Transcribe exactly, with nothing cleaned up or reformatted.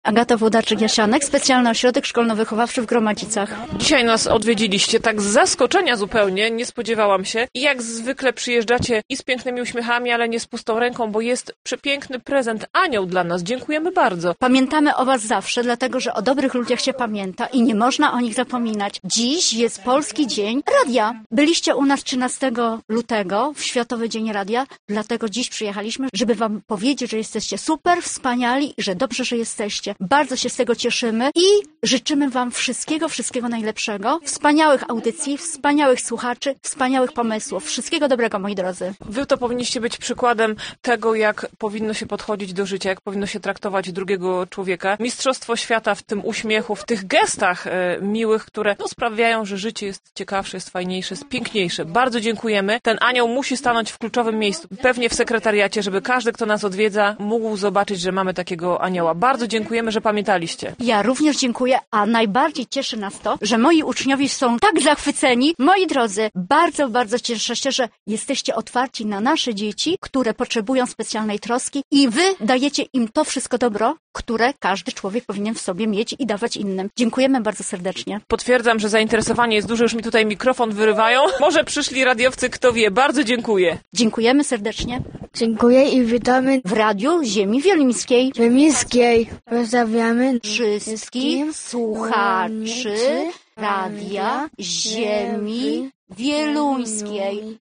Agata Włodarczyk-Jasianek, Specjalny Ośrodek Szkolno-Wychowawczy w Gromadzicach. Dzisiaj nas odwiedziliście tak z zaskoczenia zupełnie, nie spodziewałam się. I jak zwykle przyjeżdżacie i z pięknymi uśmiechami, ale nie z pustą ręką, bo jest przepiękny prezent, anioł dla nas. Dziękujemy bardzo. Pamiętamy o was zawsze, dlatego że o dobrych ludziach się pamięta i nie można o nich zapominać. Dziś jest Polski Dzień Radia. Byliście u nas trzynastego lutego w Światowy Dzień Radia, dlatego dziś przyjechaliśmy, żeby wam powiedzieć, że jesteście super, wspaniali i że dobrze, że jesteście. Bardzo się z tego cieszymy i życzymy wam wszystkiego, wszystkiego najlepszego, wspaniałych audycji, wspaniałych słuchaczy, wspaniałych pomysłów. Wszystkiego dobrego, moi drodzy. Wy to powinniście być przykładem tego, jak powinno się podchodzić do życia, jak powinno się traktować drugiego człowieka. Mistrzostwo świata w tym uśmiechu, w tych gestach e, miłych, które no, sprawiają, że życie jest ciekawsze, jest fajniejsze, jest piękniejsze. Bardzo dziękujemy. Ten anioł musi stanąć w kluczowym miejscu, pewnie w sekretariacie, żeby każdy, kto nas odwiedza, mógł zobaczyć, że mamy takiego anioła. Bardzo dziękujemy, że pamiętaliście. Ja również dziękuję, a najbardziej cieszy nas to, że moi uczniowie są tak zachwyceni. Moi drodzy, bardzo, bardzo cieszę się, że jesteście otwarci na nasze dzieci, które potrzebują specjalnej troski i wy dajecie im to wszystko dobro, które każdy człowiek powinien w sobie mieć i dawać innym. Dziękujemy bardzo serdecznie. Potwierdzam, że zainteresowanie jest duże, już mi tutaj mikrofon wyrywają. Może przyszli radiowcy, kto wie. Bardzo dziękuję. Dziękujemy serdecznie. Dziękuję i witamy W Radiu Ziemi Wieluńskiej Ziemiskiej. Pozdrawiamy wszystkich słuchaczy Radia Ziemi Wieluńskiej.